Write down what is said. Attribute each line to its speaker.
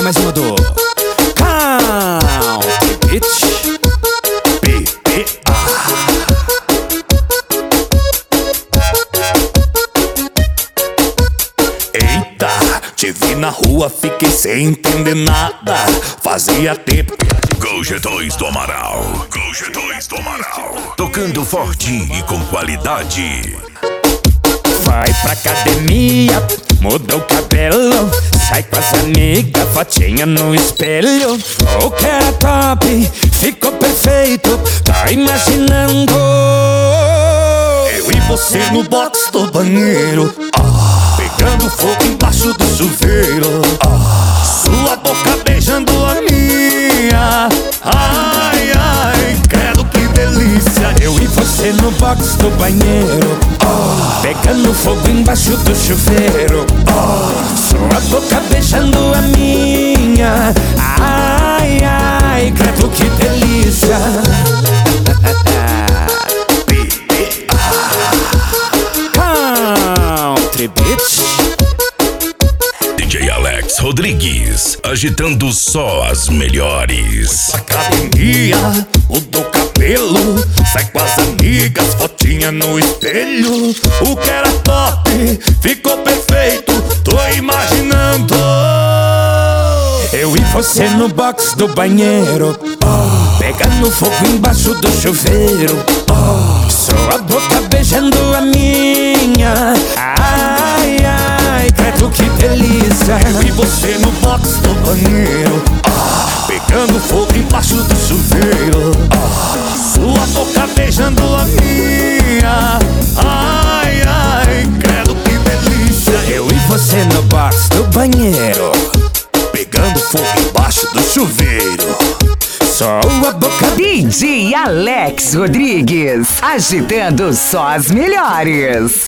Speaker 1: mais uma do Country Beats PPA. Eita, te vi na rua, fiquei sem entender nada. Fazia tempo que
Speaker 2: GG2 do Amaral, GG2 do Amaral, tocando forte e com qualidade.
Speaker 1: vai pra academia, muda o cabelo, sai com as amigas, fotinha no espelho. O que era top, ficou perfeito, tá imaginando eu e você no box do banheiro, pegando fogo embaixo do chuveiro, sua boca beijando a minha. Ai, ai, credo que delícia. Eu e você no box do banheiro, pegando fogo embaixo do chuveiro, sua boca beijando a minha. Ai, ai, credo que delícia. Country Beats
Speaker 2: DJ Alex Rodrigues, agitando só as melhores.
Speaker 1: Academia, mudou o cabelo, sai com as amigas, fotinha no espelho. O que era top, ficou perfeito, tô imaginando eu e você no box do banheiro, pegando fogo embaixo do chuveiro, sua boca beijando a minha. Ai, ai, credo que delícia. Eu e você no box do banheiro, pegando fogo embaixo do chuveiro, sua boca beijando a minha. Ai, ai, credo que delícia. Eu e você no box do banheiro, pegando fogo embaixo do chuveiro, só a boca.
Speaker 3: DJ Alex Rodrigues, agitando só as melhores.